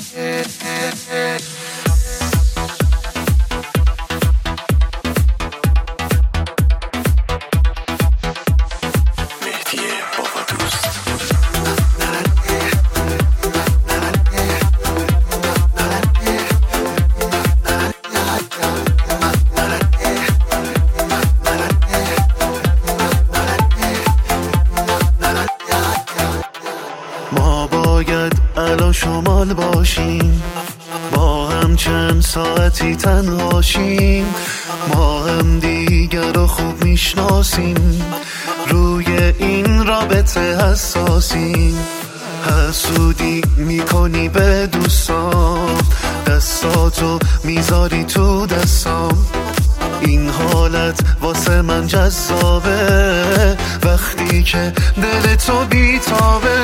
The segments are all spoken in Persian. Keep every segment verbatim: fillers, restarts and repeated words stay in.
ما باید الان شمال باشیم، با هم چند ساعتی تنهاشیم، ما هم دیگر رو خوب میشناسیم، روی این رابطه حساسیم. حسودی میکنی به دوستام، دستاتو میذاری تو دستام، این حالت واسه من جذابه وقتی که دل تو بیتابه.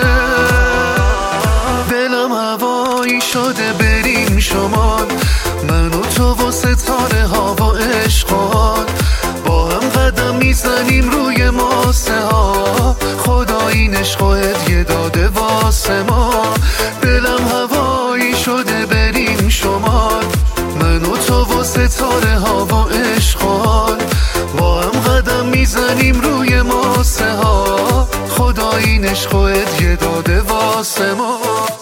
دلم هوایی شده بریم شمال، من و تو و ستاره ها و عشقان، با هم قدم میزنیم روی ماسه ها، خدا این عشق و هدیه داده واسه ما. دلم هوایی شده بریم شمال، من و تو و ستاره ها و عشقان، با هم قدم میزنیم روی ماسه ها، خدا این عشق و هدیه داده واسه ما.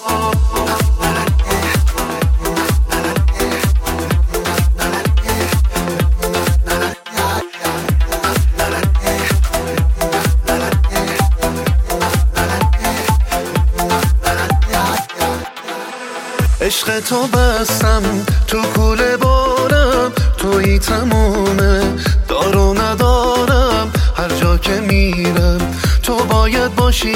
عشق تو بستم تو کوله بارم، تویی تمومه دارو ندارم، هر جا که میرم تو باید باشی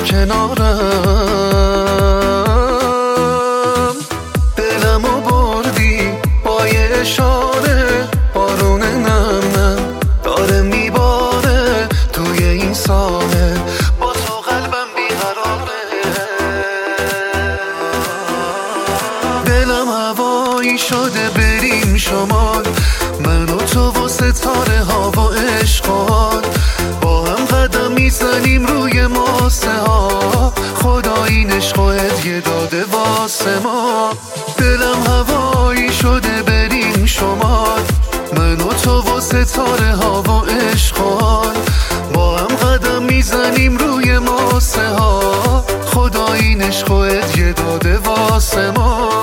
کنارم. دلمو بردی با یه اشاره، بارون نم نم داره میباره توی این ساحل، با تو قلبم بیقراره. دلم هوایی شده بریم شمال، من و تو و ستاره ها و عشقان، با هم قدم میزنیم روی ماسه ها، خدا این عشق و هدیه داده واسه ما. دلم هوایی شده بریم شمال، من و تو و ستاره ها و عشقان، با هم قدم میزنیم روی ماسه ها، خدا این عشق و هدیه داده واسه ما.